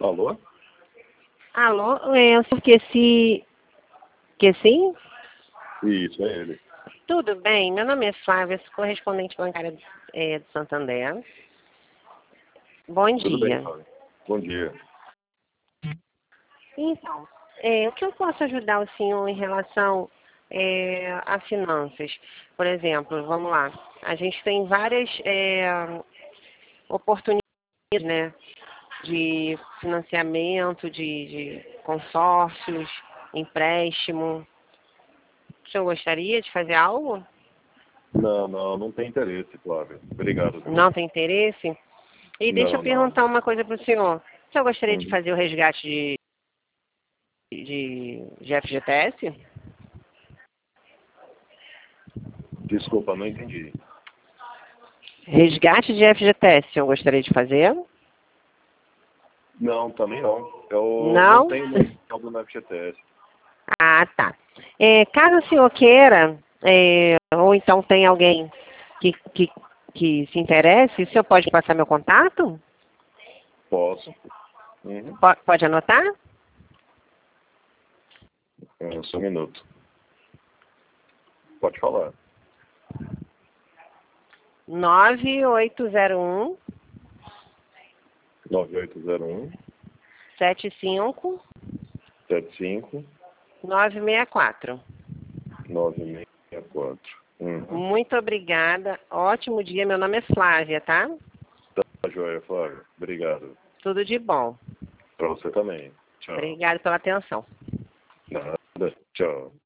Alô? Alô, é o senhor que sim? Isso, é ele. Tudo bem, meu nome é Flávia, sou correspondente bancária de Santander. Bom Tudo bem, dia. Fábio? Bom dia. Então, o que eu posso ajudar o senhor em relação a finanças? Por exemplo, vamos lá, a gente tem várias oportunidades, né, de financiamento, de consórcios, empréstimo. O senhor gostaria de fazer algo? Não tem interesse, Flávio. Obrigado, viu? Não tem interesse? E deixa eu Não. perguntar uma coisa para o senhor. O senhor gostaria de Uhum. fazer o resgate de FGTS? Desculpa, não entendi. Resgate de FGTS, o senhor gostaria de fazer? Não, também não. Eu não Não? tenho mais saldo na FGTS. Ah, tá. Caso o senhor queira, ou então tem alguém que, que, que se interesse, o senhor pode passar meu contato? Posso? Uhum. Pode anotar? Só um minuto. Pode falar. 9801 9801 75 75 964. 964. Uhum. Muito obrigada. Ótimo dia. Meu nome é Flávia, tá? Tá joia, Flávio. Obrigado. Tudo de bom. Pra você também. Tchau. Obrigada pela atenção. Nada. Tchau.